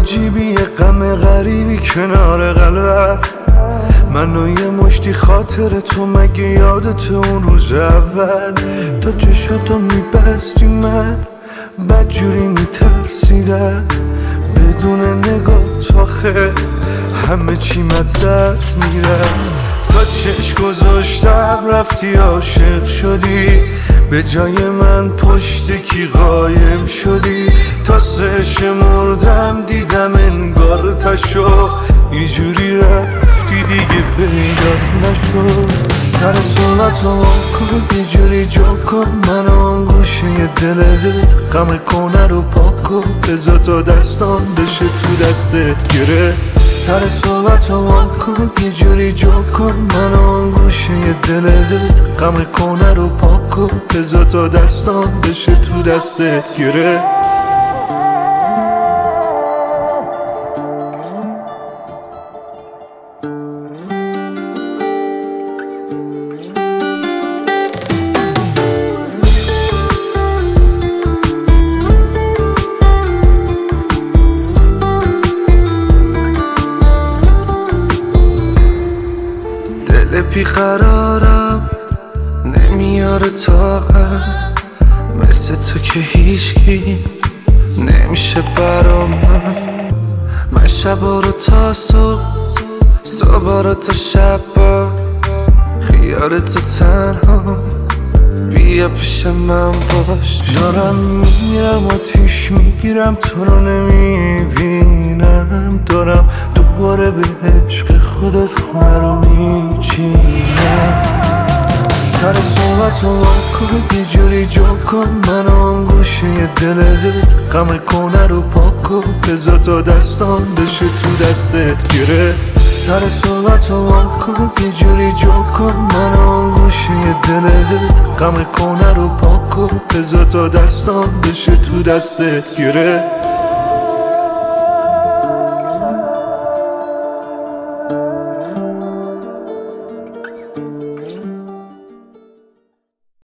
عجیبی، یه غم غریبی کنار قلبت. من و یه مشتی خاطر تو، مگه یادت اون روز اول؟ تا چشاتو میبستی من بدجوری میترسیدم، بدون نگاه آخه همه چی مدست میرم. تا چشم گذاشتم رفتی عاشق شدی، به جای من پشت کی قایم شدی. تا 3 شمردم دیدم انگار تشو، یه جوری رفتی دیگه پیدات نشد. سر صورتو کن یه جوری جا کن، من اون گوشه دلت غم کنه رو پاک کن. بذار تا دستان بشه تو دستت گره. سر صورتو کن یه جوری جا کن، من اون گوشه دلت غم کنه رو پاک کن. بذار تا دستان بشه تو دستت گره. بیقرارم نمیاره طاقت، مثل تو که هیچکی نمیشه برا من شبا رو تا صبح، صبح رو تا شبا، خیال تو تنها بیا پیش من باش. دارم میرم آتیش میگیرم تو رو نمیبینم، دارم دوباره به عشق خودت خونه رو میچینم. سر صحبتو کن یه جوری جا کن، من اون گوشه دلت غم کنه رو پاک کن. بذار تا دستان بشه تو دستت گره. سر صحبتو کن یه جوری جا کن، من اون گوشه دلت غم کنه رو پاک کن. بذار تا دستان بشه تو دستت گره.